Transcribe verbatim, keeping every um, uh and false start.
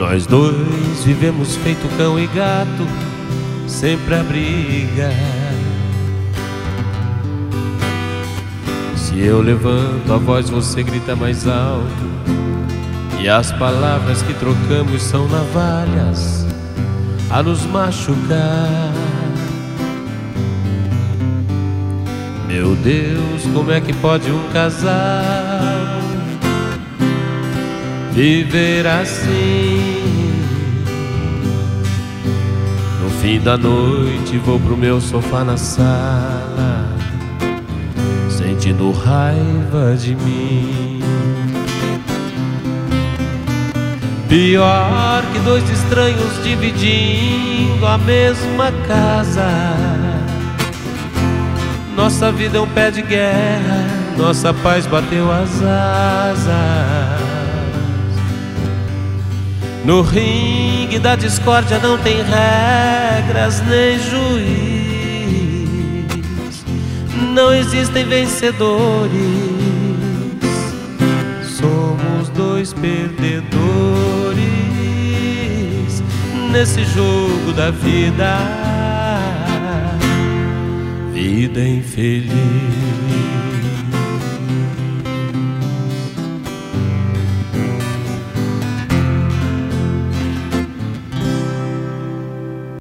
Nós dois vivemos feito cão e gato, sempre a briga. Se eu levanto a voz, você grita mais alto, e as palavras que trocamos são navalhas a nos machucar. Meu Deus, como é que pode um casal viver assim? No fim da noite vou pro meu sofá na sala, sentindo raiva de mim. Pior que dois estranhos dividindo a mesma casa. Nossa vida é um pé de guerra, nossa paz bateu as asas. No ringue da discórdia não tem regras nem juiz, não existem vencedores, somos dois perdedores nesse jogo da vida, vida infeliz.